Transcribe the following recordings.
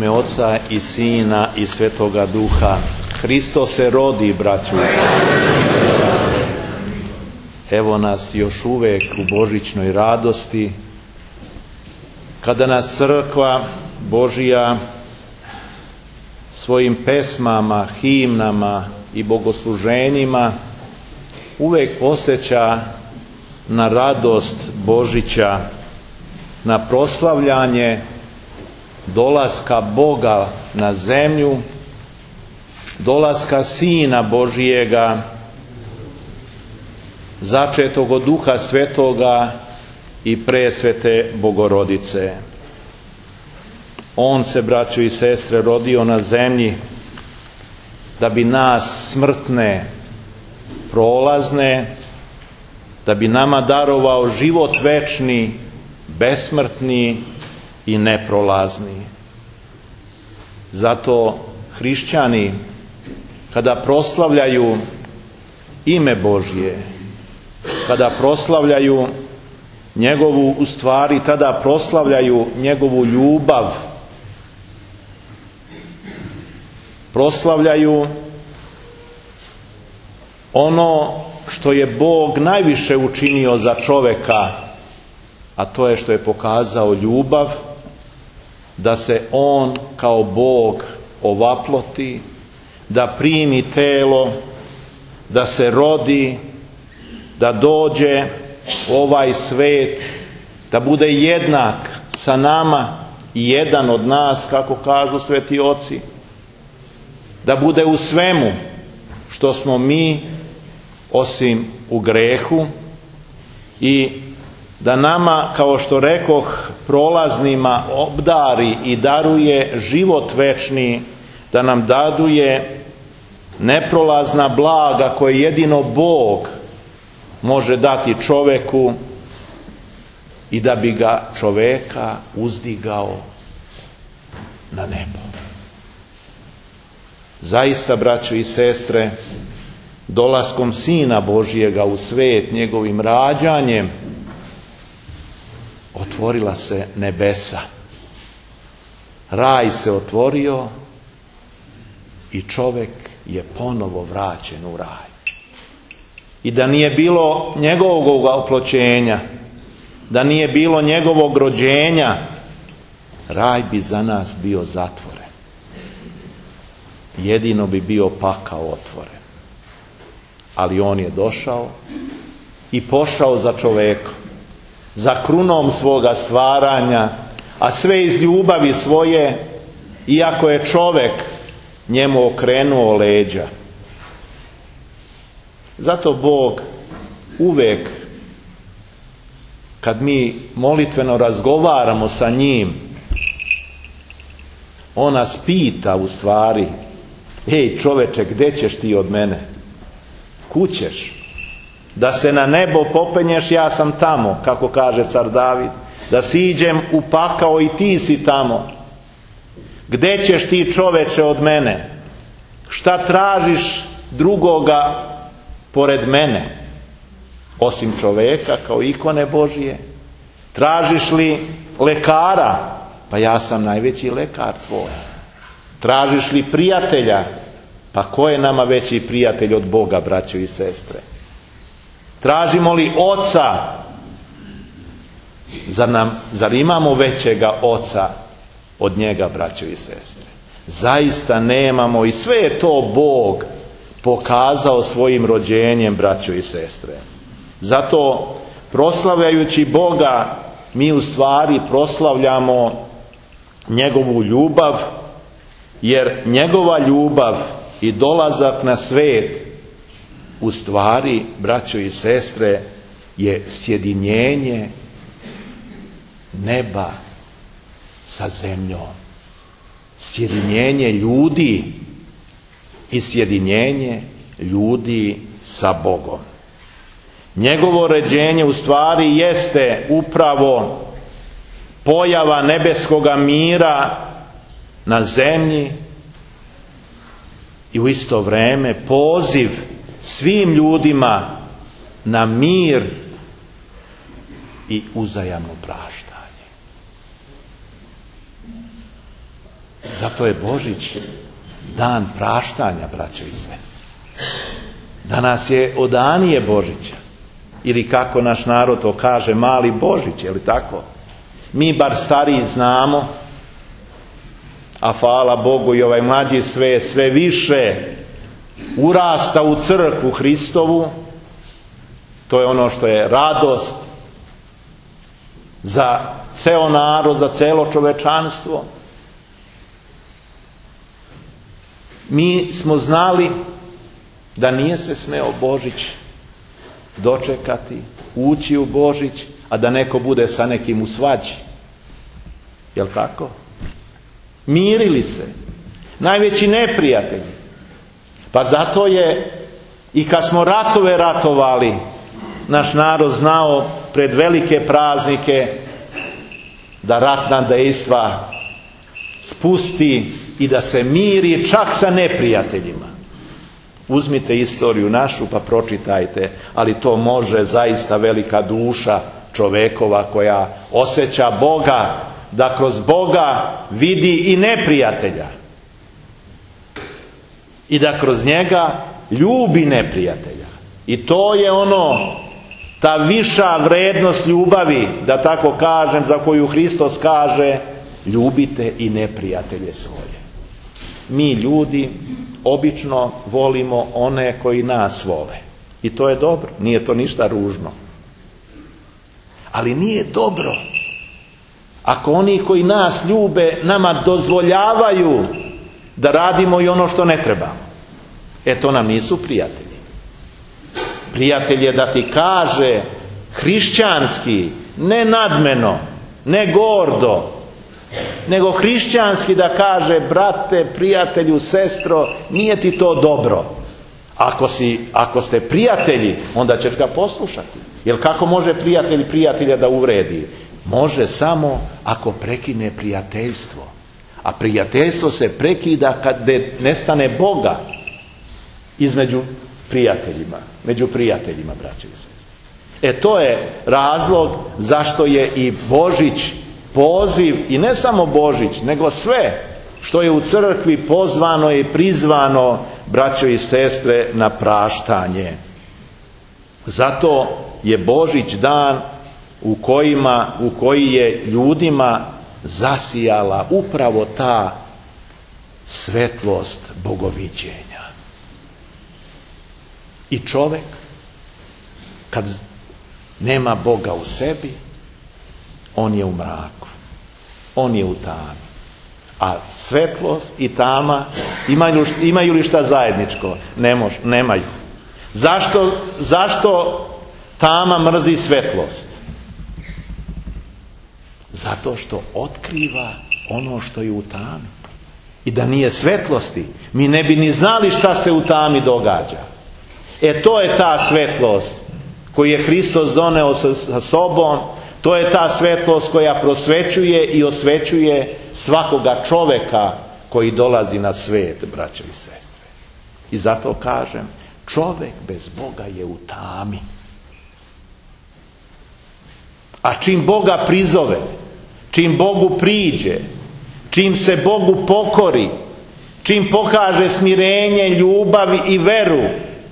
ime Oca i Sina i Svetoga Duha. Hristos se rodi, braćo i sestre. Evo nas još uvijek u božićnoj radosti, kada nas crkva Božija svojim pesmama, himnama i bogosluženjima uvijek podsjeća na radost Božića, na proslavljanje dolaska Boga na zemlju, dolaska Sina Božijega, začetog od Duha Svetoga i presvete Bogorodice. On se, braćo i sestre, rodio na zemlji da bi nas smrtne, prolazne, da bi nama darovao život večni, besmrtni i neprolazni. Zato hrišćani, kada proslavljaju ime Božje, kada proslavljaju njegovu, u stvari tada proslavljaju njegovu ljubav, proslavljaju ono što je Bog najviše učinio za čoveka, a to je što je pokazao ljubav, da se on kao Bog ovaploti, da primi telo, da se rodi, da dođe u ovaj svet, da bude jednak sa nama i jedan od nas, kako kažu sveti oci, da bude u svemu što smo mi, osim u grehu, i da nama, kao što rekoh, prolaznima obdari i daruje život večni, da nam daduje neprolazna blaga koje jedino Bog može dati čoveku i da bi ga čoveka uzdigao na nebo. Zaista, braćo i sestre, dolaskom Sina Božijega u svet, njegovim rađanjem, otvorila se nebesa. Raj se otvorio i čovek je ponovo vraćen u raj. I da nije bilo njegovog oploćenja, da nije bilo njegovog rođenja, raj bi za nas bio zatvoren. Jedino bi bio pakao otvoren. Ali on je došao i pošao za čovekom, za krunom svoga stvaranja, a sve iz ljubavi svoje, iako je čovek njemu okrenuo leđa. Zato Bog uvijek, kad mi molitveno razgovaramo sa njim, on nas pita u stvari: ej čoveče, gdje ćeš ti od mene? Kud ćeš? Da se na nebo popenješ, ja sam tamo, kako kaže car David. Da siđem u pakao i ti si tamo. Gdje ćeš ti, čoveče, od mene? Šta tražiš drugoga pored mene, osim čoveka kao ikone Božije? Tražiš li lekara? Pa ja sam najveći lekar tvoj. Tražiš li prijatelja? Pa ko je nama veći prijatelj od Boga, braćo i sestre? Tražimo li oca? Zar imamo većega oca od njega, braćo i sestre? Zaista nemamo, i sve je to Bog pokazao svojim rođenjem, braćo i sestre. Zato, proslavljajući Boga, mi u stvari proslavljamo njegovu ljubav, jer njegova ljubav i dolazak na svet, u stvari, braćo i sestre, je sjedinjenje neba sa zemljom. Sjedinjenje ljudi i sjedinjenje ljudi sa Bogom. Njegovo rođenje u stvari jeste upravo pojava nebeskoga mira na zemlji i u isto vrijeme poziv svim ljudima na mir i uzajamno praštanje. Zato je Božić dan praštanja, braće i sestre. Danas je odanije Božića. Ili kako naš narod to kaže, mali Božić, je li tako? Mi bar stariji znamo, a hvala Bogu i ovaj mlađi sve više urasta u crkvu Hristovu. To je ono što je radost za ceo narod, za celo čovečanstvo. Mi smo znali da nije se smeo Božić dočekati, ući u Božić, a da neko bude sa nekim u svađi. Jel' tako? Mirili se. Najveći neprijatelji. Pa zato je i kad smo ratove ratovali, naš narod znao pred velike praznike da ratna dejstva spusti i da se miri čak sa neprijateljima. Uzmite istoriju našu pa pročitajte, ali to može zaista velika duša čovekova koja osjeća Boga, da kroz Boga vidi i neprijatelja i da kroz njega ljubi neprijatelja. I to je ono, ta viša vrednost ljubavi, da tako kažem, za koju Hristos kaže: ljubite i neprijatelje svoje. Mi ljudi obično volimo one koji nas vole. I to je dobro, nije to ništa ružno. Ali nije dobro ako oni koji nas ljube nama dozvoljavaju da radimo i ono što ne trebamo. To nam nisu prijatelji. Prijatelj je da ti kaže hrišćanski, ne nadmeno, ne gordo, nego hrišćanski da kaže: brate, prijatelju, sestro, nije ti to dobro. Ako ste prijatelji, onda ćeš ga poslušati. Jer kako može prijatelj prijatelja da uvredi? Može samo ako prekine prijateljstvo. A prijateljstvo se prekida kad nestane Boga između prijateljima, među prijateljima, braće i sestre. To je razlog zašto je i Božić poziv, i ne samo Božić, nego sve što je u crkvi pozvano i prizvano, braćo i sestre, na praštanje. Zato je Božić dan u koji je ljudima zasijala upravo ta svetlost bogoviđenja. I čovjek, kad nema Boga u sebi, on je u mraku, on je u tami. A svetlost i tama imaju li šta zajedničko? Nemaju. Zašto tama mrzi svetlost? Zato što otkriva ono što je u tami. I da nije svetlosti, mi ne bi ni znali šta se u tami događa. To je ta svetlost koju je Hristos doneo sa sobom. To je ta svetlost koja prosvećuje i osvećuje svakoga čoveka koji dolazi na svet, braćo i sestre. I zato kažem, čovek bez Boga je u tami. A čim Boga prizove, čim Bogu priđe, čim se Bogu pokori, čim pokaže smirenje, ljubav i veru,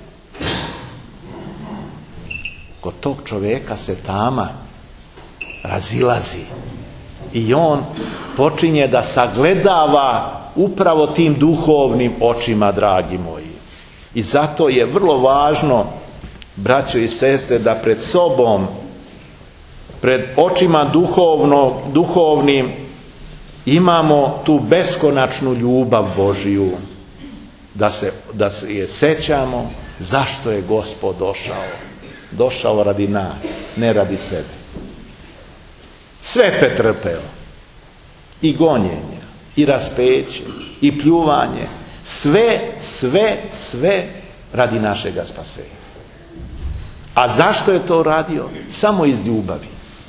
kod tog čoveka se tama razilazi i on počinje da sagledava upravo tim duhovnim očima, dragi moji. I zato je vrlo važno, braćo i sestre, da pred sobom, pred očima duhovnim, imamo tu beskonačnu ljubav Božiju, da se je sećamo zašto je Gospod došao radi nas, ne radi sebe. Sve pretrpeo, i gonjenja, i raspeće, i pljuvanje, sve radi našega spasenja. A zašto je to radio? Samo iz ljubavi.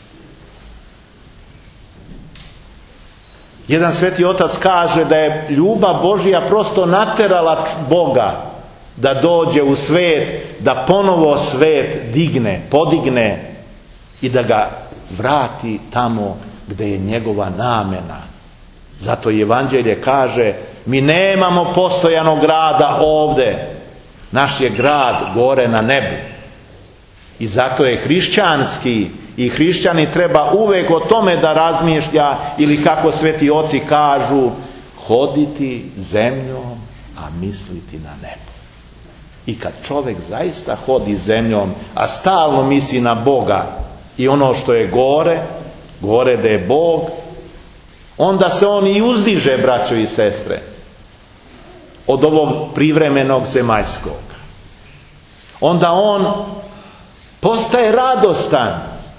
Jedan sveti otac kaže da je ljubav Božja prosto naterala Boga da dođe u svet, da ponovo svet podigne i da ga vrati tamo gdje je njegova namena Zato i evanđelje kaže, mi nemamo postojanog grada ovde. Naš je grad gore na nebu. I zato je hrišćanski i hrišćani treba uvek o tome da razmišlja, ili kako sveti oci kažu, hoditi zemljom, a misliti na nebo. I kad čovjek zaista hodi zemljom, a stalno misli na Boga i ono što je gore da je Bog, onda se on i uzdiže, braćo i sestre, od ovog privremenog zemaljskog. Onda on postaje radostan,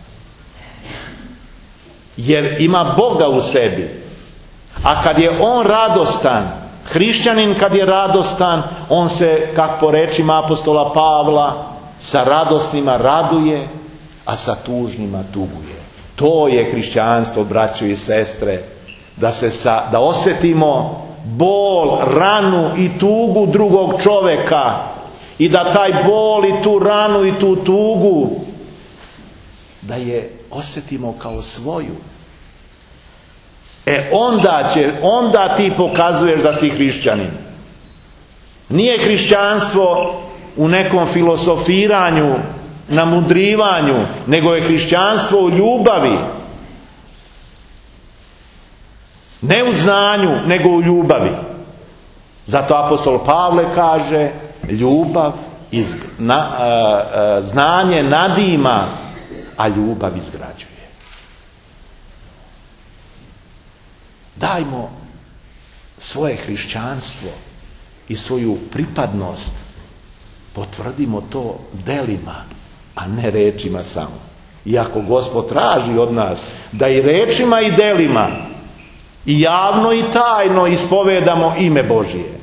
jer ima Boga u sebi. A kad je on radostan, hrišćanin kad je radostan, on se, kako po rečima apostola Pavla, sa radosnima raduje, a sa tužnima tuguje. To je hrišćanstvo, braćo i sestre, da osjetimo bol, ranu i tugu drugog čoveka i da taj bol i tu ranu i tu tugu da je osjetimo kao svoju. Onda ti pokazuješ da si hrišćanin. Nije hrišćanstvo u nekom filosofiranju, namudrivanju, nego je hrišćanstvo u ljubavi. Ne u znanju, nego u ljubavi. Zato apostol Pavle kaže, ljubav, znanje nadima, a ljubav izgrađuje. Dajmo svoje hrišćanstvo i svoju pripadnost, potvrdimo to delima, a ne rečima samo. Iako Gospod traži od nas da i rečima i delima, i javno i tajno ispovedamo ime Božije.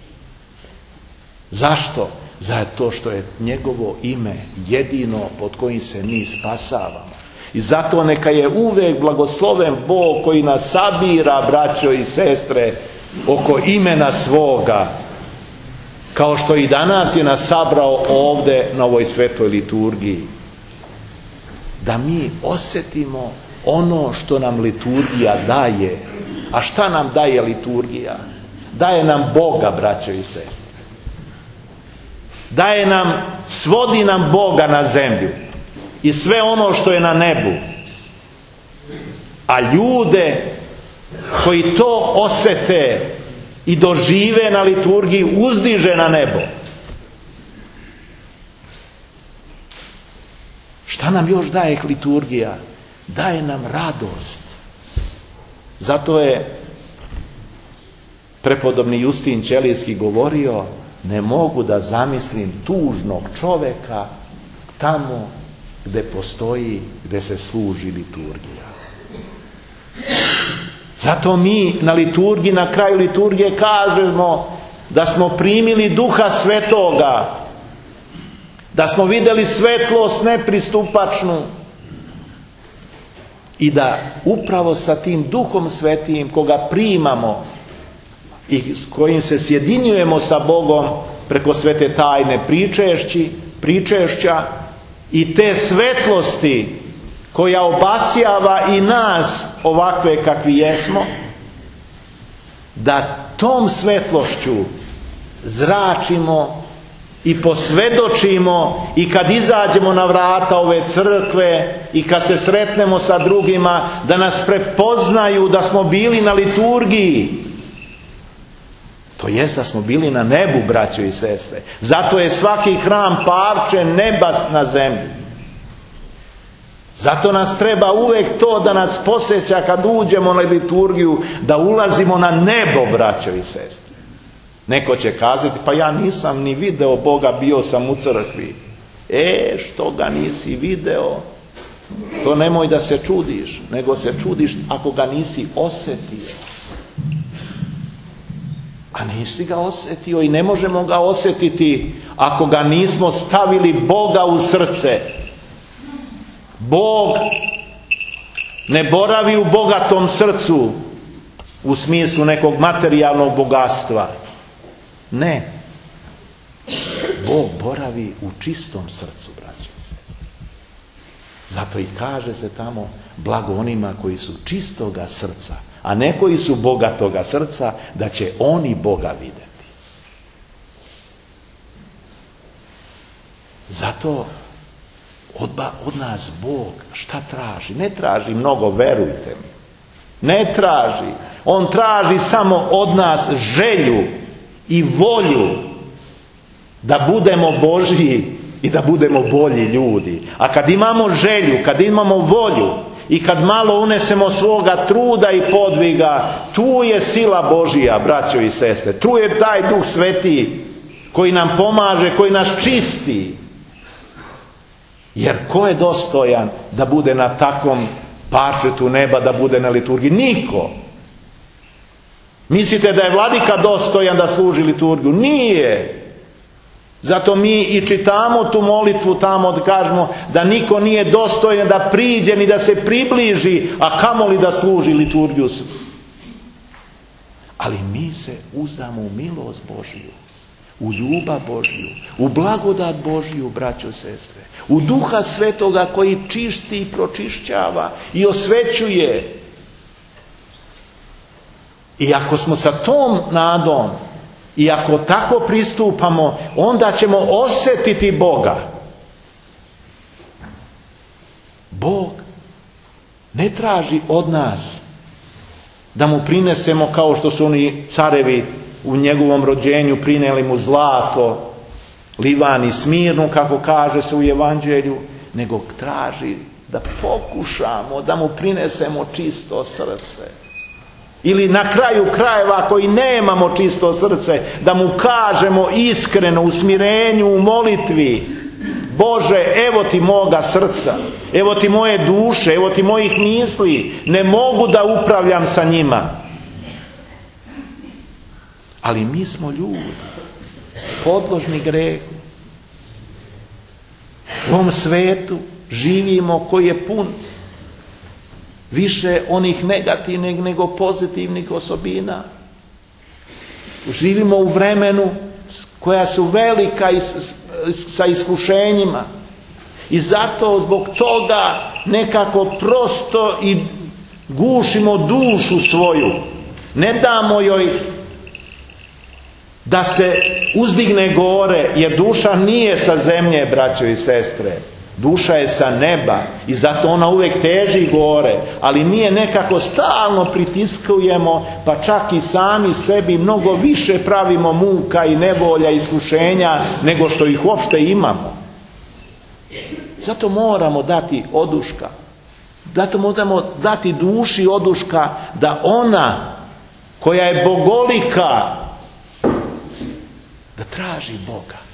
Zašto? Zato što je njegovo ime jedino pod kojim se mi spasavamo. I zato neka je uvek blagosloven Bog koji nas sabira, braćo i sestre, oko imena svoga. Kao što i danas je nas sabrao ovde na ovoj svetoj liturgiji. Da mi osjetimo ono što nam liturgija daje. A šta nam daje liturgija? Daje nam Boga, braćo i sestre. Svodi nam Boga na zemlju i sve ono što je na nebu. A ljude koji to osjete i dožive na liturgiji uzdiže na nebo. Šta nam još daje liturgija? Daje nam radost. Zato je prepodobni Justin Ćelijski govorio, ne mogu da zamislim tužnog čoveka tamo gde se služi liturgija. Zato mi na liturgiji, na kraju liturgije kažemo da smo primili Duha Svetoga, da smo vidjeli svetlost nepristupačnu i da upravo sa tim Duhom Svetim koga primamo i s kojim se sjedinjujemo sa Bogom preko svete tajne pričešća i te svetlosti koja obasjava i nas ovakve kakvi jesmo, da tom svetlošću zračimo i posvjedočimo i kad izađemo na vrata ove crkve i kad se sretnemo sa drugima, da nas prepoznaju da smo bili na liturgiji. To jest da smo bili na nebu, braćo i sestre. Zato je svaki hram parče neba na zemlji. Zato nas treba uvek to da nas posjeća kad uđemo na liturgiju, da ulazimo na nebo, braćo i sestre. Neko će kazati, pa ja nisam ni video Boga, bio sam u crkvi. Što ga nisi video? To nemoj da se čudiš, nego se čudiš ako ga nisi osjetio. A nisi ga osjetio i ne možemo ga osjetiti ako ga nismo stavili Boga u srce. Bog ne boravi u bogatom srcu u smislu nekog materijalnog bogatstva. Ne. Bog boravi u čistom srcu, braće i sestre. Zato i kaže se tamo, blago onima koji su čistoga srca, a ne koji su bogatoga srca, da će oni Boga vidjeti. Zato od nas Bog šta traži? Ne traži mnogo, verujte mi. Ne traži. On traži samo od nas želju i volju da budemo Božji i da budemo bolji ljudi. A kad imamo želju, kad imamo volju i kad malo unesemo svoga truda i podviga, tu je sila Božija, braćo i sestre. Tu je taj Duh Sveti koji nam pomaže, koji nas čisti. Jer ko je dostojan da bude na takvom parčetu neba, da bude na liturgiji? Niko. Mislite da je vladika dostojan da služi liturgiju? Nije. Zato mi i čitamo tu molitvu tamo da kažemo da niko nije dostojan da priđe ni da se približi, a kamoli da služi liturgiju. Ali mi se uzdamo u milost Božiju, u ljubav Božju, u blagodat Božju, braćo i sestre, u Duha Svetoga koji čisti i pročišćava i osvećuje. I ako smo sa tom nadom i ako tako pristupamo, onda ćemo osjetiti Boga. Bog ne traži od nas da mu prinesemo kao što su oni carevi u njegovom rođenju prinijeli mu zlato, Livan i Smirnu, kako kaže se u Evanđelju, nego traži da pokušamo da mu prinesemo čisto srce. Ili na kraju krajeva koji nemamo čisto srce, da mu kažemo iskreno u smirenju, u molitvi: Bože, evo ti moga srca, evo ti moje duše, evo ti mojih misli, ne mogu da upravljam sa njima. Ali mi smo ljudi, podložni grehu. U ovom svetu živimo koji je pun više onih negativnih nego pozitivnih osobina. Živimo u vremenu koja su velika sa iskušenjima. I zato zbog toga nekako prosto i gušimo dušu svoju. Ne damo joj da se uzdigne gore, jer duša nije sa zemlje, braćo i sestre. Duša je sa neba i zato ona uvijek teži gore, ali mi je nekako stalno pritiskujemo, pa čak i sami sebi mnogo više pravimo muka i nevolja i iskušenja nego što ih uopšte imamo. Zato moramo dati oduška. Zato moramo dati duši oduška da ona koja je bogolika da traži Boga.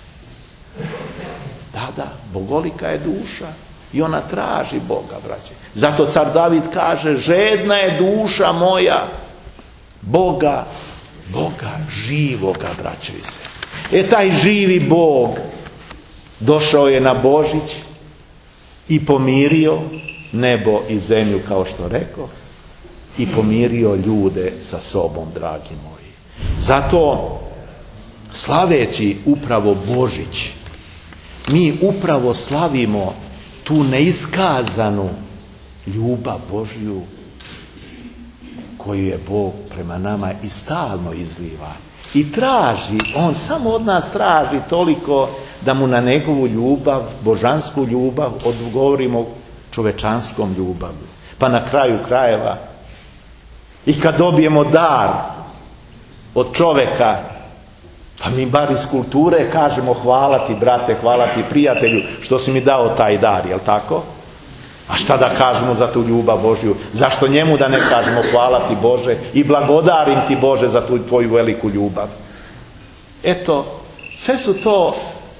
Da, bogolika je duša i ona traži Boga, braće. Zato car David kaže: žedna je duša moja Boga živoga, braće i sestre. Taj živi Bog došao je na Božić i pomirio nebo i zemlju, kao što rekao, i pomirio ljude sa sobom, dragi moji. Zato, slaveći upravo Božić, mi upravo slavimo tu neiskazanu ljubav Božju koju je Bog prema nama i stalno izliva. I traži, on samo od nas traži toliko da mu na njegovu ljubav, božansku ljubav, odgovorimo čovečanskom ljubavu. Pa na kraju krajeva, i kad dobijemo dar od čoveka, pa mi bar iz kulture kažemo: hvala ti, brate, hvala ti, prijatelju, što si mi dao taj dar, jel tako? A šta da kažemo za tu ljubav Božju? Zašto njemu da ne kažemo: hvala ti, Bože, i blagodarim ti, Bože, za tu tvoju veliku ljubav? Eto, sve su to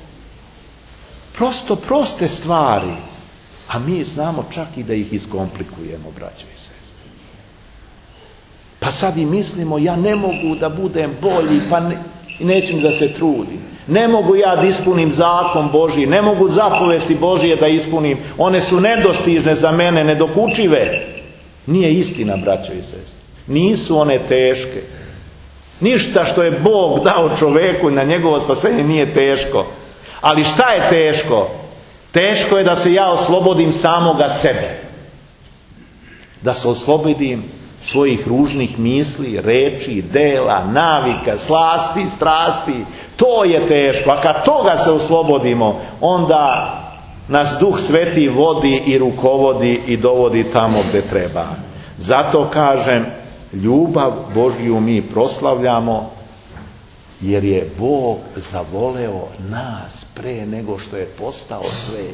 proste stvari, a mi znamo čak i da ih iskomplikujemo, braćo i sestre. Pa sad i mislimo: ja ne mogu da budem bolji, pa i nećem da se trudim. Ne mogu ja da ispunim zakon Božji, ne mogu zapovesti Božje da ispunim. One su nedostižne za mene, nedokučive. Nije istina, braćo i sestre. Nisu one teške. Ništa što je Bog dao čoveku na njegovo spasenje nije teško. Ali šta je teško? Teško je da se ja oslobodim samoga sebe. Da se oslobodim svojih ružnih misli, reči, dela, navika, slasti, strasti. To je teško. A kad toga se oslobodimo, onda nas Duh Sveti vodi i rukovodi i dovodi tamo gdje treba. Zato kažem, ljubav Božju mi proslavljamo, jer je Bog zavoleo nas pre nego što je postao svet.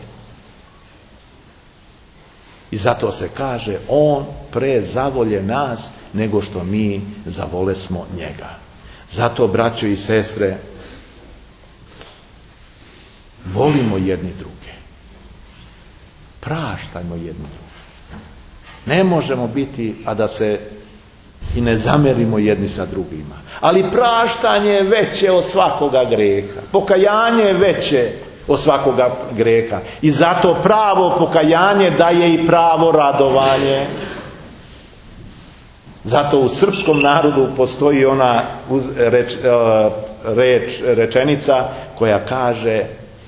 I zato se kaže, on pre zavolje nas nego što mi zavolesmo njega. Zato, braćo i sestre, volimo jedni druge. Praštajmo jedni druge. Ne možemo biti, a da se i ne zamerimo jedni sa drugima. Ali praštanje je veće od svakoga greha. Pokajanje je veće od svakoga greha. I zato pravo pokajanje daje i pravo radovanje. Zato u srpskom narodu postoji ona rečenica koja kaže,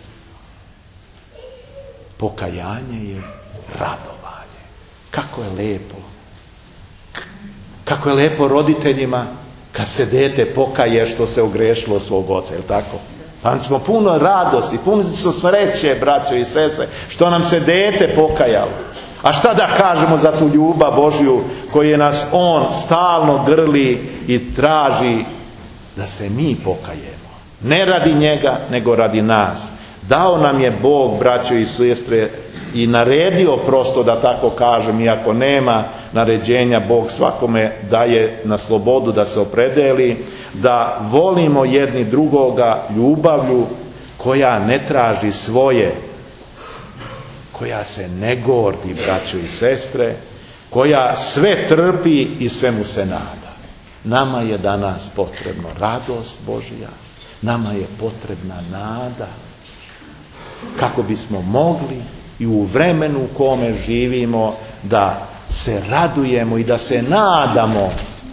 pokajanje je radovanje. Kako je lijepo. Kako je lijepo roditeljima kad se dete pokaje što se ogrešilo od svog oca, je li tako? Pa smo puno radosti, puno smo sreće, braćo i sestre, što nam se dete pokajalo. A šta da kažemo za tu ljubav Božju koju nas on stalno grli i traži da se mi pokajemo. Ne radi njega, nego radi nas. Dao nam je Bog, braćo i sestre, i naredio prosto, da tako kažem, iako nema naređenja, Bog svakome daje na slobodu da se opredeli, da volimo jedni drugoga ljubavlju koja ne traži svoje, koja se ne gordi, braćo i sestre, koja sve trpi i svemu se nada. Nama je danas potrebno radost Božja, nama je potrebna nada, kako bismo mogli i u vremenu u kome živimo da se radujemo i da se nadamo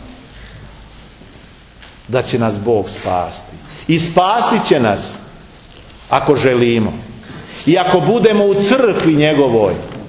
da će nas Bog spasti. I spasit će nas ako želimo. I ako budemo u crkvi njegovoj,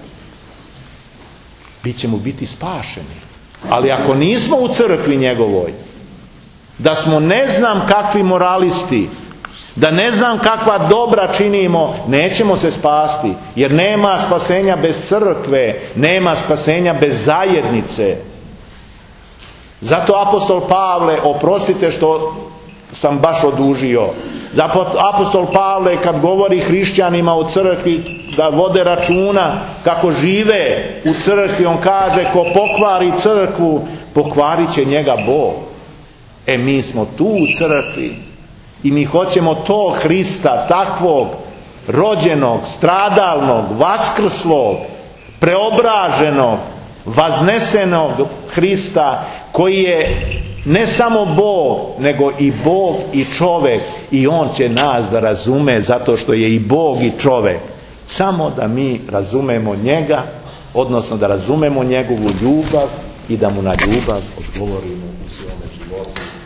bit ćemo biti spašeni. Ali ako nismo u crkvi njegovoj, da smo ne znam kakvi moralisti, da ne znam kakva dobra činimo, nećemo se spasti. Jer nema spasenja bez crkve, nema spasenja bez zajednice. Zato apostol Pavle, oprostite što sam baš odužio, zato apostol Pavle kad govori hrišćanima u crkvi da vode računa kako žive u crkvi, on kaže, ko pokvari crkvu, pokvarit će njega Bog. Mi smo tu u crkvi i mi hoćemo tog Hrista, takvog rođenog, stradalnog, vaskrslog, preobraženog, vaznesenog Hrista, koji je ne samo Bog, nego i Bog i čovjek, i on će nas da razume, zato što je i Bog i čovjek. Samo da mi razumemo njega, odnosno da razumemo njegovu ljubav i da mu na ljubav odgovorimo u svome životu.